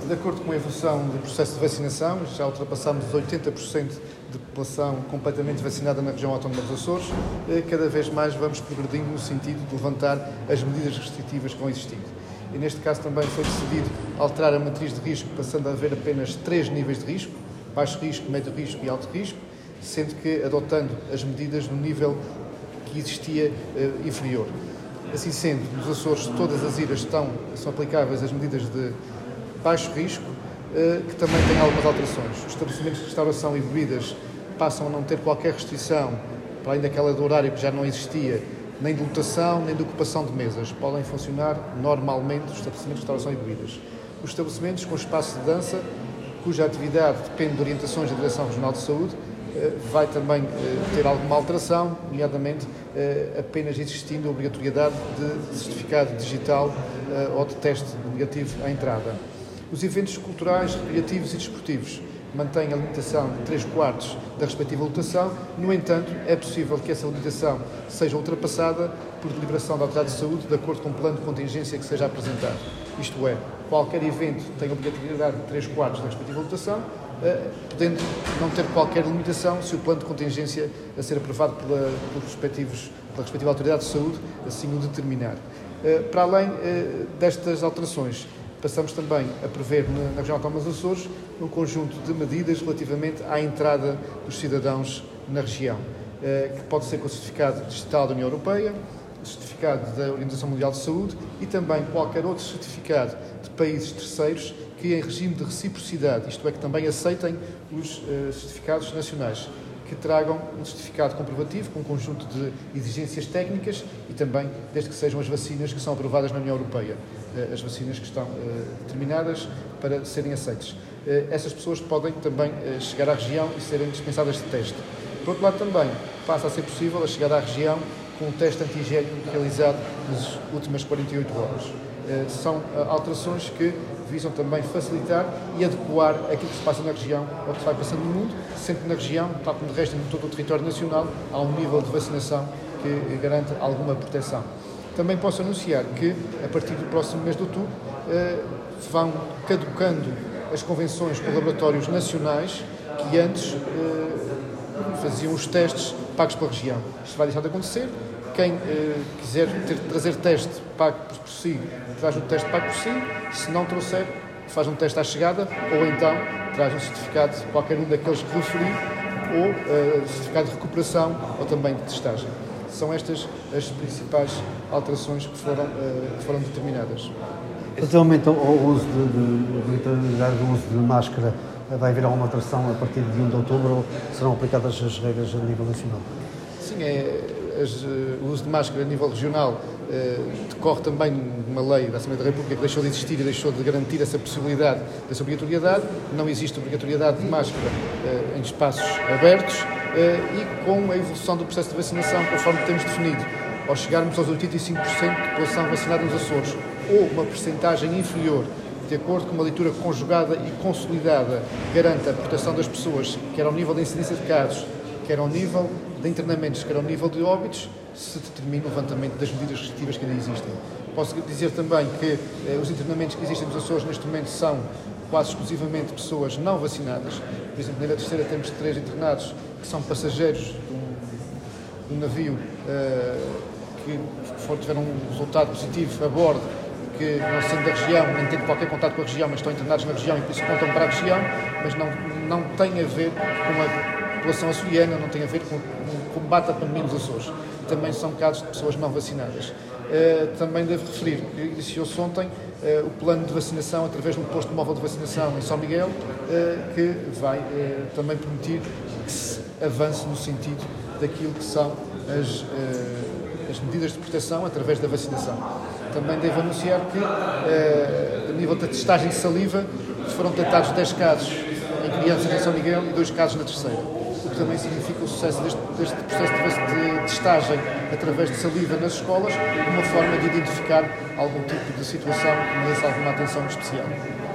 De acordo com a evolução do processo de vacinação, já ultrapassamos os 80% de população completamente vacinada na região autónoma dos Açores. Cada vez mais vamos progredindo no sentido de levantar as medidas restritivas que vão existindo. E neste caso também foi decidido alterar a matriz de risco, passando a haver apenas 3 níveis de risco: baixo risco, médio risco e alto risco, sendo que adotando as medidas no nível que existia inferior. Assim sendo, nos Açores todas as ilhas são aplicáveis as medidas de baixo risco, que também têm algumas alterações. Os estabelecimentos de restauração e bebidas passam a não ter qualquer restrição, para além daquela do horário que já não existia, nem de lotação, nem de ocupação de mesas. Podem funcionar normalmente os estabelecimentos de restauração e bebidas. Os estabelecimentos com espaço de dança, cuja atividade depende de orientações da Direção Regional de Saúde, vai também ter alguma alteração, nomeadamente apenas existindo a obrigatoriedade de certificado digital ou de teste negativo à entrada. Os eventos culturais, recreativos e desportivos mantêm a limitação de 3/4 da respectiva lotação. No entanto, é possível que essa limitação seja ultrapassada por deliberação da Autoridade de Saúde, de acordo com o plano de contingência que seja apresentado. Isto é, qualquer evento tem a obrigatoriedade de 3/4 da respectiva lotação, podendo não ter qualquer limitação se o plano de contingência a ser aprovado pela respectiva Autoridade de Saúde assim o determinar. Para além destas alterações, passamos também a prever na região autónoma dos Açores um conjunto de medidas relativamente à entrada dos cidadãos na região, que pode ser com o certificado digital da União Europeia, certificado da Organização Mundial de Saúde e também qualquer outro certificado de países terceiros que, em regime de reciprocidade, isto é, que também aceitem os certificados nacionais, que tragam um certificado comprovativo com um conjunto de exigências técnicas e também, desde que sejam as vacinas que são aprovadas na União Europeia, as vacinas que estão determinadas para serem aceites. Essas pessoas podem também chegar à região e serem dispensadas de teste. Por outro lado, também passa a ser possível a chegada à região com um teste antigénico realizado nas últimas 48 horas. São alterações que visam também facilitar e adequar aquilo que se passa na região ao que se vai passando no mundo, sendo que na região, tal como de resto em todo o território nacional, há um nível de vacinação que garante alguma proteção. Também posso anunciar que, a partir do próximo mês de outubro, vão caducando as convenções com laboratórios nacionais que antes faziam os testes pagos pela região. Isto vai deixar de acontecer. Quem quiser trazer teste pago por si, traz um teste pago por si. Se não trouxer, faz um teste à chegada ou então traz um certificado, qualquer um daqueles que referi, ou certificado de recuperação ou também de testagem. São estas as principais alterações que foram determinadas. Relativamente ao uso do uso de máscara, vai haver alguma alteração a partir de 1 de outubro ou serão aplicadas as regras a nível nacional? Sim, o uso de máscara a nível regional decorre também de uma lei da Assembleia da República que deixou de existir e deixou de garantir essa possibilidade, dessa obrigatoriedade. Não existe obrigatoriedade de máscara em espaços abertos e com a evolução do processo de vacinação, conforme temos definido, ao chegarmos aos 85% de população vacinada nos Açores, ou uma percentagem inferior, de acordo com uma leitura conjugada e consolidada, garanta a proteção das pessoas, quer ao nível da incidência de casos, quer ao nível de internamentos, quer ao nível de óbitos, se determina o levantamento das medidas restritivas que ainda existem. Posso dizer também que os internamentos que existem nos Açores neste momento são quase exclusivamente pessoas não vacinadas. Por exemplo, na Ilha Terceira temos 3 internados que são passageiros de um navio que tiveram um resultado positivo a bordo, que não sendo da região, nem tendo qualquer contato com a região, mas estão internados na região e por isso contam para a região, mas não tem a ver com a população açoriana, não tem a ver com o combate à pandemia nos Açores. Também são casos de pessoas não vacinadas. Também devo referir que iniciou-se ontem o plano de vacinação através de um posto móvel de vacinação em São Miguel, que vai também permitir que se avance no sentido daquilo que são as medidas de proteção através da vacinação. Também devo anunciar que, a nível da testagem de saliva, foram detectados 10 casos em crianças em São Miguel e 2 casos na Terceira, o que também significa o sucesso deste processo de testagem através de saliva nas escolas, uma forma de identificar algum tipo de situação que merece alguma atenção especial.